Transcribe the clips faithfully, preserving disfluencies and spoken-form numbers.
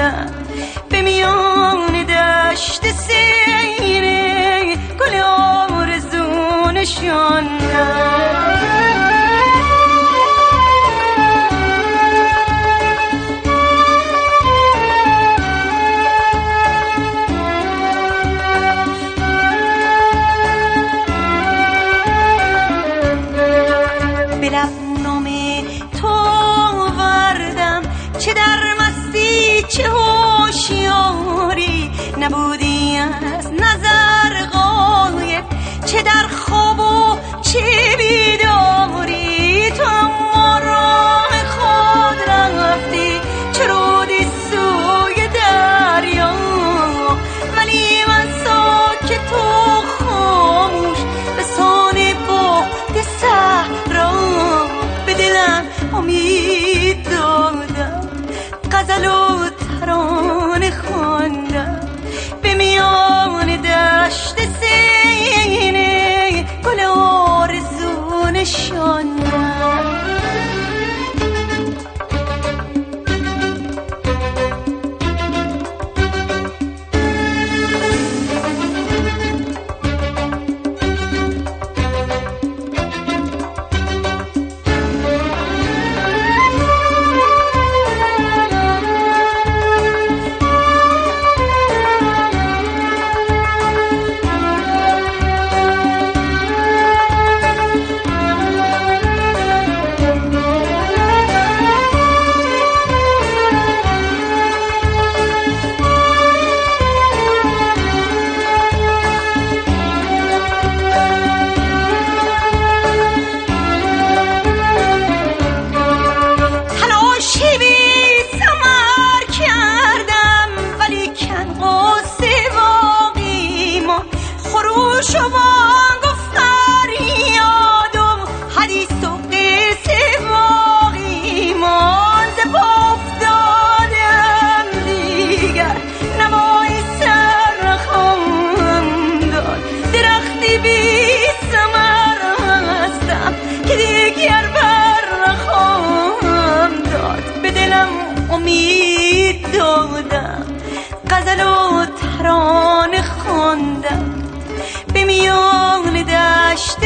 شاندم، به میان دشت سینه گل آرزو نشاندم. به لب نام تو وردم، چه در مستی چه هوشیاری، نبودی از نظر غایب، چه در خواب و چه بیداری. تو اما راه خود رفتی، چه رودی سوی دریا، ولی من ساکت تو خاموش به سان باد صحرا. به دلم امید دادم، غزل و ترانه خواندم، به میان دشت سینه گل آرزو نشاندم. شما گفتار یادم حدیث و قصه باقی ماند، باف دادم دیگر نوای سر خواهم داد. درختی بی ثمر هستم که دیگر بر خواهم داد. به دلم امید دادم، غزل و ترانه خواندم، به میان دشت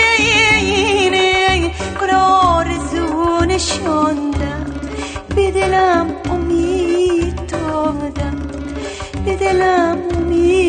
سینه گل آرزو نشاندم. به دلم امید دادم، به دلم امید